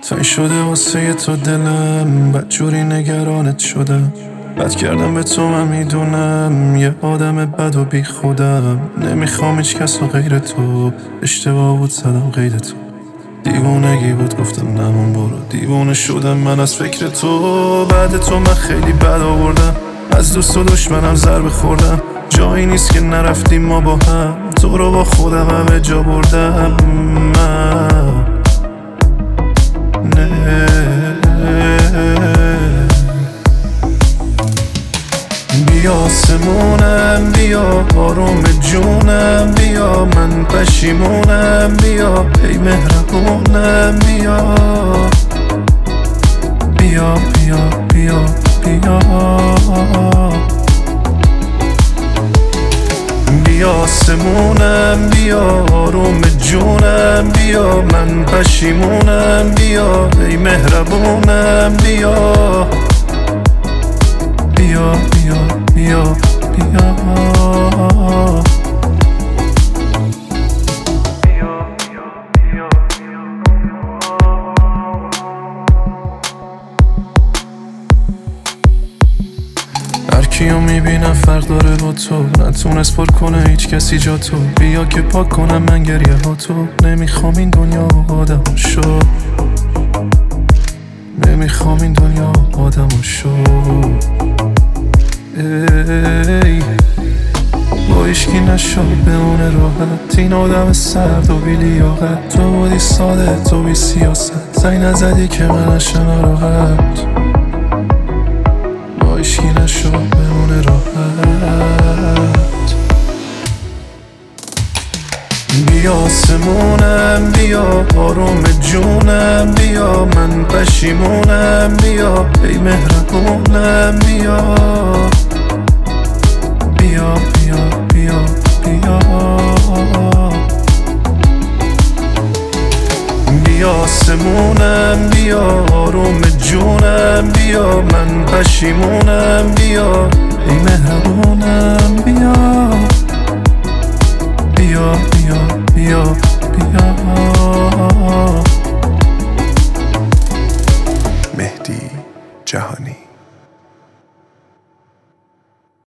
تنگ شده واسه تو دلم، بدجوری نگرانت شدم. بد کردم به تو من میدونم، یه آدم بد و بی خودم. نمیخوام هیچ کس و غیر تو، اشتباه بود زدم غیر تو. دیوونگی بود گفتم نمون برو، دیوونه شدم من از فکر تو. بعد تو من خیلی بد آوردم، از دوست و دشمنم ضربه خوردم. جایی نیست که نرفتیم ما با هم، تو رو با خودم همه جا بردم من. بیا آسمونم، بیا آروم جونم، بیا من پشیمونم، بیا ای مهربونم، بیا بیا بیا بیا بیا بیا آسمونم، بیا آروم جونم، بیا من پشیمونم، بیا ای مهربونم، بیا بیا بیا بیا بیا هر کیو میبینم فرق داره با تو، نتونست پر کنه هیچ کسی جا تو. بیا که پاک کنم من گریه ها تو. نمیخوام این دنیا آدم شو، نمیخوام این دنیا آدم شو. ای با ایشکی نشو بمونه راحت، این آدم سرد و بی لیاقت. تو بودی ساده، تو بی سیاست، زنگ نزدی که من نشم راحت. با ایشکی نشو بمونه راحت. بیا آسمونم، بیا آروم جونم، بیا من پشیمونم، بیا ای مهربونم، بیا بیا بیا بیا بیا بیا آسمونم، بیا آروم جونم، بیا من پشیمونم، بیا ای مهربونم، بیا بیا بیا بیا